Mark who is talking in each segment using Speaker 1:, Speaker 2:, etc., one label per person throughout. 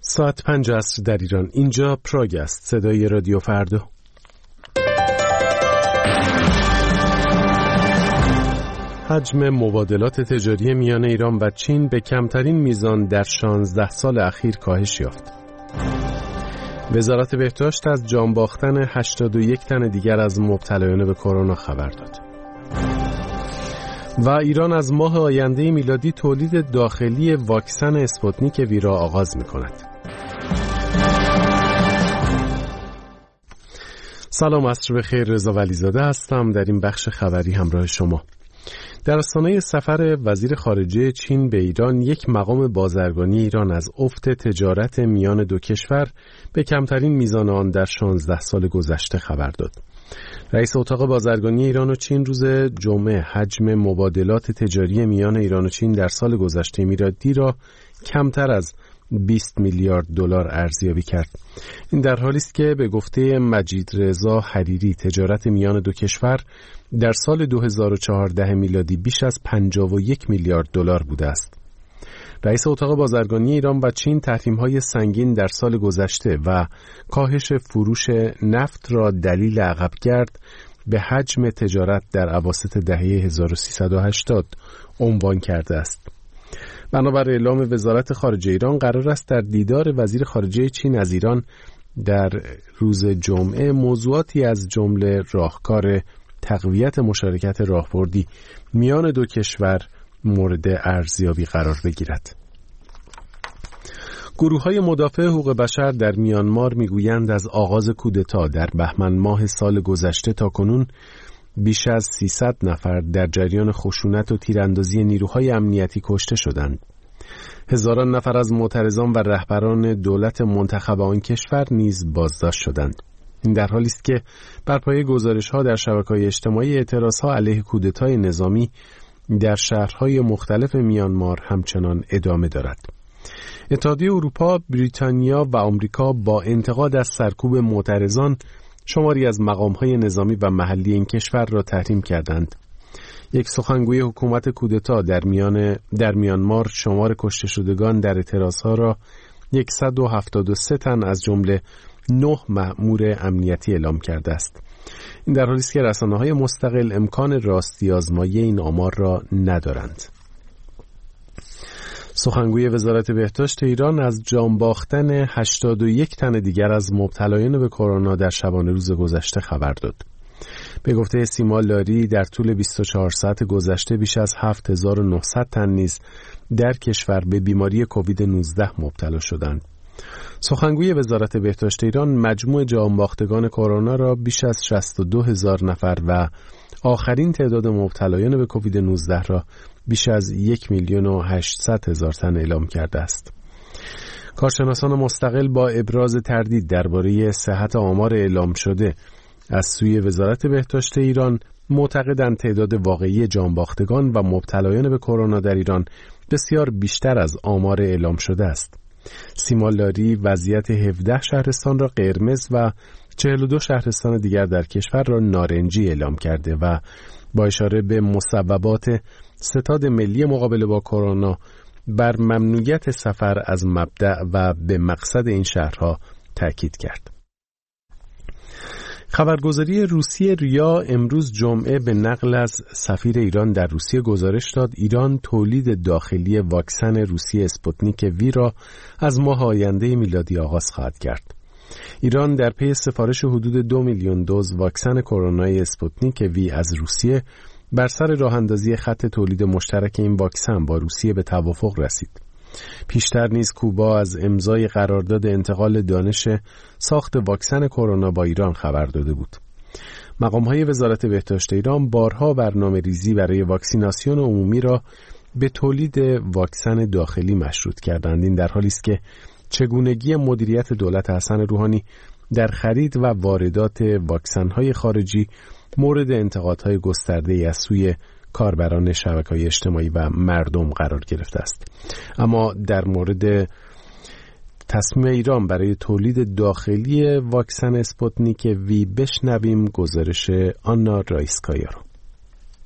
Speaker 1: ساعت 5 عصر در ایران. اینجا پراگ است، صدای رادیو فردا. حجم مبادلات تجاری میان ایران و چین به کمترین میزان در 16 سال اخیر کاهش یافت. وزارت بهداشت از جان باختن 81 تن دیگر از مبتلایان به کرونا خبر داد. و ایران از ماه آینده میلادی تولید داخلی واکسن اسپوتنیک وی را آغاز می‌کند. سلام، عصر بخیر. رضا ولیزاده هستم. در این بخش خبری همراه شما. در آستانه سفر وزیر خارجه چین به ایران، یک مقام بازرگانی ایران از افت تجارت میان دو کشور به کمترین میزان آن در 16 سال گذشته خبر داد. رئیس اتاق بازرگانی ایران و چین روز جمعه حجم مبادلات تجاری میان ایران و چین در سال گذشته میلادی را کمتر از 20 میلیارد دلار ارزیابی کرد. این در حالی است که به گفته مجید رضا حریری تجارت میان دو کشور در سال 2014 میلادی بیش از 51 میلیارد دلار بوده است. رئیس اتاق بازرگانی ایران و چین تحریم‌های سنگین در سال گذشته و کاهش فروش نفت را دلیل عقبگرد به حجم تجارت در اواسط دهه 1380 عنوان کرده است. بنابر اعلام وزارت خارجه ایران، قرار است در دیدار وزیر خارجه چین از ایران در روز جمعه موضوعاتی از جمله راهکار تقویت مشارکت راهبردی میان دو کشور مورد ارزیابی قرار بگیرد. گروه‌های مدافع حقوق بشر در میانمار میگویند از آغاز کودتا در بهمن ماه سال گذشته تا کنون بیش از 300 نفر در جریان خشونت و تیراندازی نیروهای امنیتی کشته شدند. هزاران نفر از معترضان و رهبران دولت منتخب آن کشور نیز بازداشت شدند. این در حالی است که بر پایه گزارش‌ها در شبکه‌های اجتماعی اعتراض‌ها علیه کودتای نظامی در شهرهای مختلف میانمار همچنان ادامه دارد. اتحادیه اروپا، بریتانیا و آمریکا با انتقاد از سرکوب معترضان شماری از مقام‌های نظامی و محلی این کشور را تحریم کردند. یک سخنگوی حکومت کودتا در میانمار شمار کشته شدگان در اعتراضها را 173 تن از جمله 9 مأمور امنیتی اعلام کرده است. این در حالی است که رسانه‌های مستقل امکان راستی آزمایی این آمار را ندارند. سخنگوی وزارت بهداشت ایران از جان باختن 81 تن دیگر از مبتلایان به کرونا در شبانه روز گذشته خبر داد. به گفته سیما لاری، در طول 24 ساعت گذشته بیش از 7900 تن نیز در کشور به بیماری کووید 19 مبتلا شدند. سخنگوی وزارت بهداشت ایران مجموع جان باختگان کرونا را بیش از 62,000 نفر و آخرین تعداد مبتلایان به کووید 19 را بیش از 1,800,000 تن اعلام کرده است. کارشناسان مستقل با ابراز تردید درباره صحت آمار اعلام شده از سوی وزارت بهداشت ایران معتقدند تعداد واقعی جان باختگان و مبتلایان به کرونا در ایران بسیار بیشتر از آمار اعلام شده است. سیما لاری وضعیت 17 شهرستان را قرمز و 42 شهرستان دیگر در کشور را نارنجی اعلام کرده و با اشاره به مصوبات ستاد ملی مقابله با کرونا بر ممنوعیت سفر از مبدأ و به مقصد این شهرها تاکید کرد. خبرگزاری روسیه ریا امروز جمعه به نقل از سفیر ایران در روسیه گزارش داد ایران تولید داخلی واکسن روسی اسپوتنیک وی را از ماه آینده میلادی آغاز خواهد کرد. ایران در پی سفارش حدود 2 میلیون دوز واکسن کرونای اسپوتنیک وی از روسیه بر سر راه اندازی خط تولید مشترک این واکسن با روسیه به توافق رسید. پیشتر نیز کوبا از امضای قرارداد انتقال دانش ساخت واکسن کرونا با ایران خبر داده بود. مقام‌های وزارت بهداشت ایران بارها برنامه‌ریزی برای واکسیناسیون عمومی را به تولید واکسن داخلی مشروط کردند. این در حالی است که چگونگی مدیریت دولت حسن روحانی در خرید و واردات واکسن‌های خارجی مورد انتقادهای گسترده‌ای از سوی کاربران شبکه‌های اجتماعی و مردم قرار گرفته است. اما در مورد تصمیم ایران برای تولید داخلی واکسن اسپوتنیک وی بشنویم گزارش آنا رایسکایا را.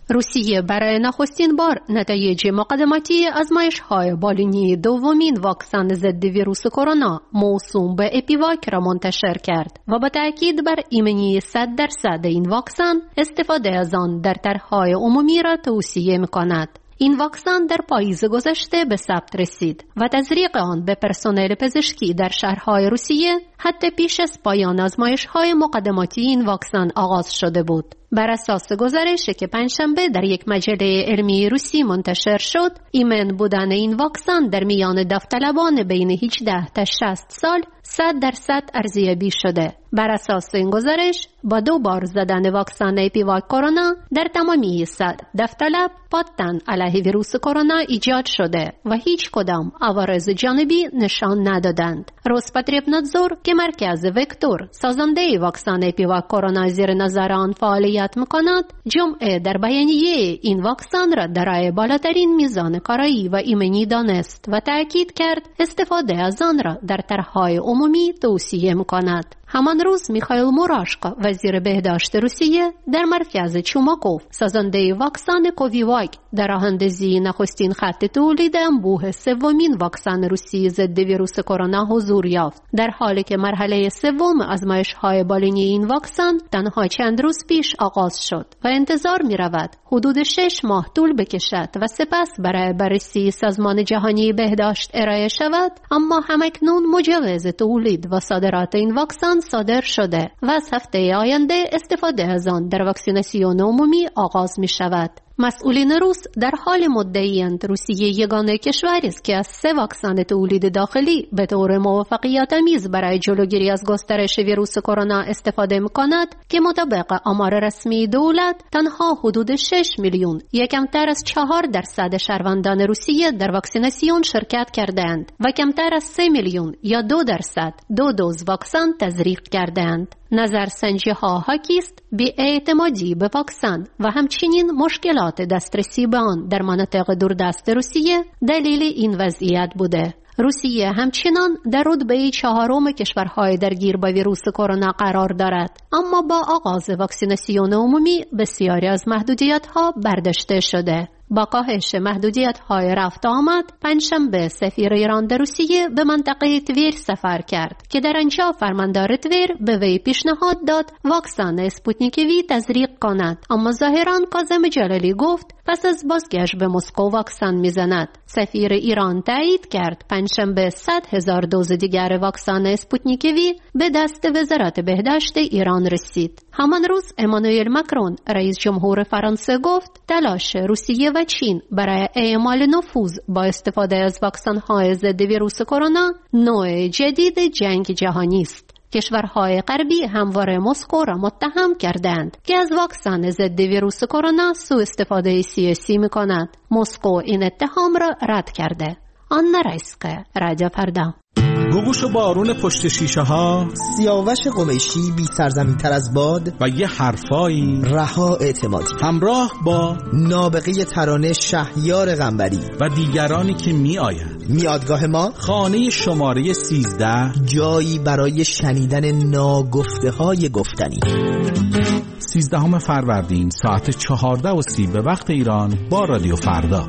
Speaker 2: روسیه برای نخستین بار نتایج مقدماتی آزمایش‌های بالینی دومین واکسن ضد ویروس کرونا موسوم به اپیواک را منتشر کرد و با تأکید بر ایمنی 100% این واکسن استفاده از آن در طرح‌های عمومی را توصیه می‌کند. این واکسن در پاییز گذشته به ثبت رسید و تزریق آن به پرسنل پزشکی در شهرهای روسیه حتی پیش از پایان آزمایش‌های مقدماتی این واکسن آغاز شده بود. بر اساس گزارشی که پنجشنبه در یک مجله علمی روسی منتشر شد، ایمن بودن این واکسن در میان داوطلبان بین 18 تا 60 سال 100% ارزیابی شده. بر اساس این گزارش، با 2 بار زدن واکسن اپیواک کرونا در تمامی 100 داوطلب پادتن علیه ویروس کرونا ایجاد شده و هیچ کدام عوارض جانبی نشان ندادند. روسپاتریبنادزور که مرکز وکتور سازنده واکسن اپیواک کرونا زیر نظر آن فعالیت می‌کند، جمعه در بیانیه این واکسن را دارای بالاترین میزان کارایی و ایمنی دانست و تأکید کرد استفاده از آن را در طرح‌های عمومی توصیه می‌کند. همان روز میخائیل موراشکا وزیر بهداشت روسیه در مرکز چوماکوف سازنده واکسن کوویواک در راه‌اندازی نخستین خط تولید انبوه سومین واکسن روسی ضد ویروس کرونا حضور یافت، در حالی که مرحله سوم آزمایش‌های بالینی این واکسن تنها چند روز پیش آغاز شد و انتظار می‌رود حدود 6 ماه طول بکشد و سپس برای بررسی سازمان جهانی بهداشت ارائه شود، اما همکنون مجوز تولید و صادرات این واکسن صادر شده و از هفته آینده استفاده از آن در واکسیناسیون عمومی آغاز می شود. مسئولین روس در حال مدعی‌اند روسیه یگانه کشوری است که از 3 واکسن تولید داخلی به طور موفقیت‌آمیز برای جلوگیری از گسترش ویروس کرونا استفاده می‌کند که مطابق آمار رسمی دولت تنها حدود 6 میلیون، کمتر از 4% شهروندان روسیه در واکسیناسیون شرکت کردند و کمتر از 3 میلیون یا 2% 2 دوز واکسن تزریق کردند. نظرسنجی‌ها حاکی است بی‌اعتمادی به واکسن و همچنین مشکلات دسترسی به آن در مناطق دوردست روسیه دلیل این وضعیت بوده. روسیه همچنان در رتبه 4 کشورهای درگیر با ویروس کرونا قرار دارد، اما با آغاز واکسیناسیون عمومی بسیاری از محدودیت‌ها برداشته شده. با کاهش محدودیت‌های رفت آمد، پنجشنبه سفیر ایران در روسیه به منطقه تویر سفر کرد که در آنجا فرماندار تویر به وی پیشنهاد داد واکسن اسپوتنیک وی تزریق کند، اما ظاهراً کاظم جلالی گفت پس از بازگشت به مسکو واکسن میزند. سفیر ایران تایید کرد پنجشنبه 100,000 دوز دیگر واکسن اسپوتنیک وی به دست وزارت بهداشت ایران رسید. همان روز امانوئل ماکرون رئیس جمهور فرانسه گفت تلاش روسیه و چین برای اعمال نفوذ با استفاده از واکسن‌های ضد ویروس کرونا نوع جدید جنگ جهانی است. کشورهای غربی همواره مسکو را متهم کردند که از واکسن ضد ویروس کرونا سوء استفاده سیاسی می‌کند. مسکو این اتهام را رد کرده. آنا رایسکا، رادیو فردا.
Speaker 3: گوگوش و بارون پشت شیشه ها،
Speaker 4: سیاوش قمیشی بی سرزمین تر از باد
Speaker 3: و یه حرفایی
Speaker 4: رها اعتمادی،
Speaker 3: همراه با
Speaker 4: نابغه ترانه شهریار قنبری
Speaker 3: و دیگرانی که می آیند.
Speaker 4: میادگاه ما
Speaker 3: خانه شماره 13،
Speaker 4: جایی برای شنیدن ناگفته های گفتنی.
Speaker 3: 13 فروردین ساعت 14:30 به وقت ایران با رادیو فردا.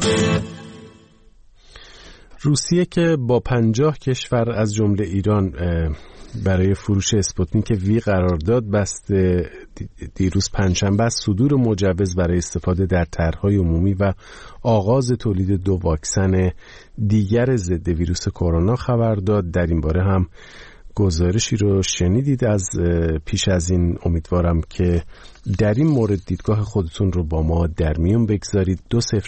Speaker 1: روسیه که با 50 کشور از جمله ایران برای فروش اسپوتنیک وی قرارداد بسته، دیروز پنجشنبه از صدور مجوز برای استفاده در طرح‌های عمومی و آغاز تولید 2 واکسن دیگر ضد ویروس کرونا خبر داد. در این باره هم گزارشی رو شنیدید از پیش از این. امیدوارم که در این مورد دیدگاه خودتون رو با ما در میون بگذارید.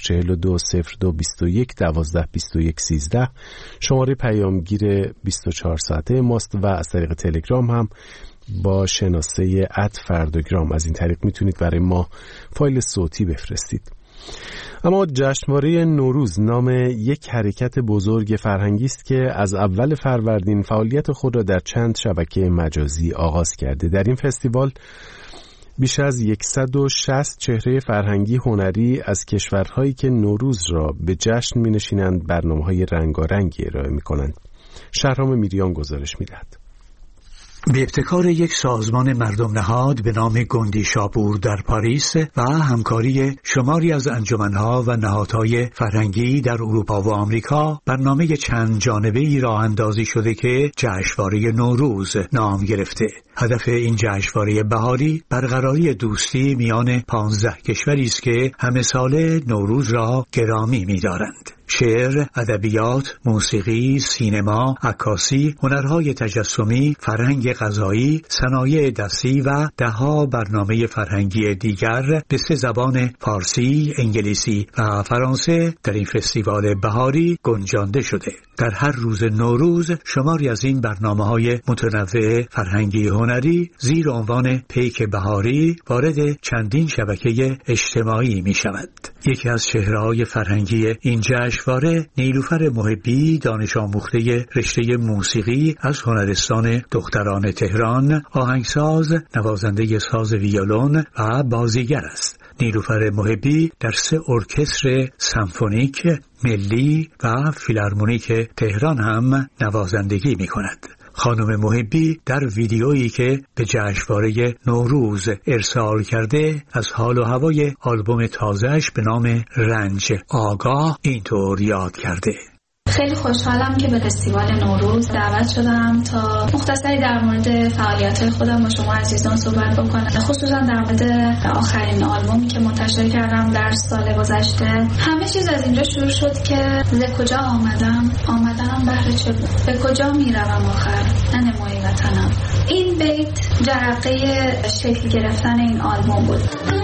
Speaker 1: 2042-02-01-12-21-13 شماره پیامگیر 24 ساعته ماست و از طریق تلگرام هم با شناسه @فرداگرام از این طریق میتونید برای ما فایل صوتی بفرستید. اما جشنواره نوروز نام یک حرکت بزرگ فرهنگی است که از اول فروردین فعالیت خود را در چند شبکه مجازی آغاز کرده. در این فستیوال بیش از 160 چهره فرهنگی هنری از کشورهایی که نوروز را به جشن می‌نشینند برنامه‌های رنگارنگی ارائه می‌کنند. شهرام میریان گزارش می‌دهد.
Speaker 5: به ابتکار یک سازمان مردم نهاد به نام گندی شاپور در پاریس و همکاری شماری از انجمنها و نهادهای فرهنگی در اروپا و آمریکا برنامه چند جانبه‌ای راه اندازی شده که جشنواره نوروز نام گرفته. هدف این جشنواره بهاری برقراری دوستی میان 15 کشوری است که همه ساله نوروز را گرامی می‌دارند. شعر، ادبیات، موسیقی، سینما، عکاسی، هنرهای تجسمی، فرهنگ غذایی، صنایع دستی و ده‌ها برنامه فرهنگی دیگر به 3 زبان فارسی، انگلیسی و فرانسه در این فستیوال بهاری گنجانده شده. در هر روز نوروز شماری از این برنامه‌های متنوع فرهنگی هنری زیر عنوان پیک بهاری وارد چندین شبکه اجتماعی می‌شود. یکی از چهره‌های فرهنگی این جشنواره نیلوفر محبی، دانش آموخته رشته موسیقی از هنرستان دختران تهران، آهنگساز، نوازنده ساز ویولون و بازیگر است. نیلوفر محبی در 3 ارکستر سمفونیک، ملی و فیلارمونیک تهران هم نوازندگی می کند. خانم محبی در ویدیویی که به جشنواره نوروز ارسال کرده از حال و هوای آلبوم تازه‌اش به نام رنج آگاه اینطور یاد کرده:
Speaker 6: خیلی خوشحالم که به فستیوال نوروز دعوت شدم تا مختصری در مورد فعالیت‌های خودم با شما عزیزان صحبت بکنم، خصوصا در مورد آخرین آلبومی که منتشر کردم در سال گذشته. همه چیز از اینجا شروع شد که ز کجا آمدنم بهر چه بود، به کجا میروم آخر، نه نمای وطنم. این بیت جرقه شکل گرفتن این آلبوم بود.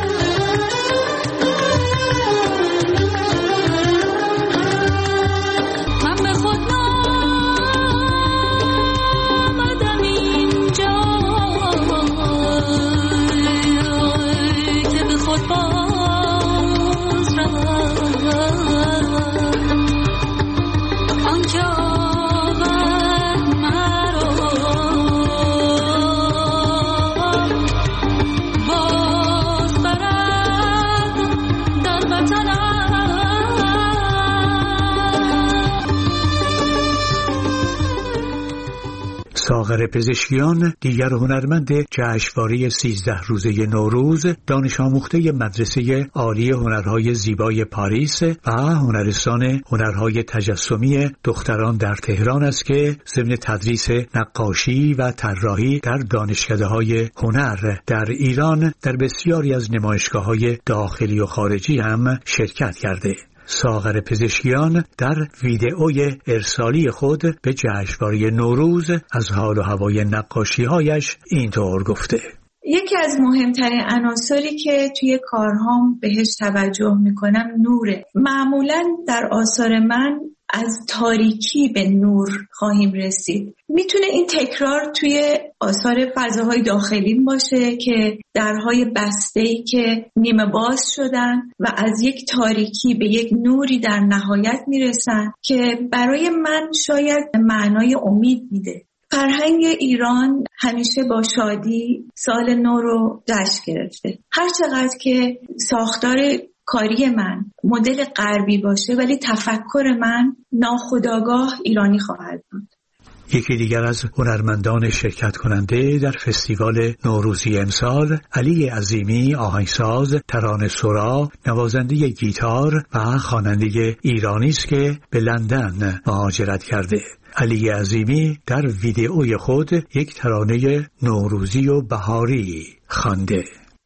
Speaker 5: ساغر پزشکیان، دیگر هنرمند جشنواره 13 روزه نوروز، دانش آموخته مدرسه عالی هنرهای زیبای پاریس و هنرستان هنرهای تجسمی دختران در تهران است که ضمن تدریس نقاشی و طراحی در دانشکده‌های هنر در ایران در بسیاری از نمایشگاه‌های داخلی و خارجی هم شرکت کرده. ساغر پزشکیان در ویدئوی ارسالی خود به جشنواره نوروز از حال و هوای نقاشی‌هایش اینطور گفته:
Speaker 7: یکی از مهمترین عناصری که توی کارهام بهش توجه میکنم نوره. معمولاً در آثار من از تاریکی به نور خواهیم رسید. میتونه این تکرار توی آثار فضاهای داخلیم باشه که درهای بسته‌ای که نیمه باز شدن و از یک تاریکی به یک نوری در نهایت میرسن که برای من شاید معنای امید میده. فرهنگ ایران همیشه با شادی سال نو رو جشن گرفته. هر چقدر که ساختار کاری من مدل غربی باشه ولی تفکر من ناخودآگاه ایرانی خواهد بود.
Speaker 5: یکی دیگر از هنرمندان شرکت کننده در فستیوال نوروزی امسال، علی عظیمی، آهنگساز، ترانه‌سرا، نوازنده گیتار و خواننده ایرانی است که به لندن مهاجرت کرده. علی عظیمی در ویدئوی خود یک ترانه نوروزی و بهاری خوانده: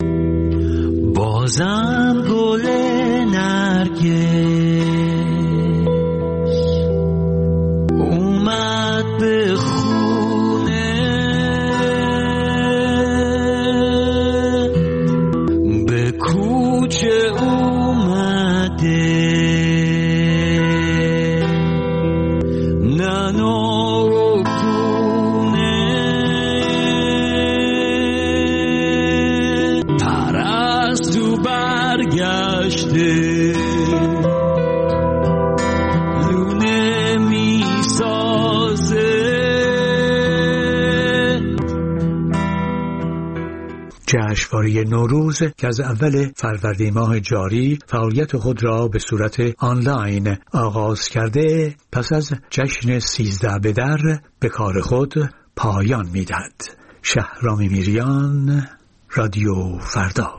Speaker 8: بازم گل نرگس اومد به خونه، به کوچه اومده، نانا و کونه، پرستو برگشته، لونه می سازه.
Speaker 5: جشنواره نوروز که از اول فروردین ماه جاری فعالیت خود را به صورت آنلاین آغاز کرده، پس از جشن 13 به در به کار خود پایان می‌دهد. شهرام میریان، رادیو فردا.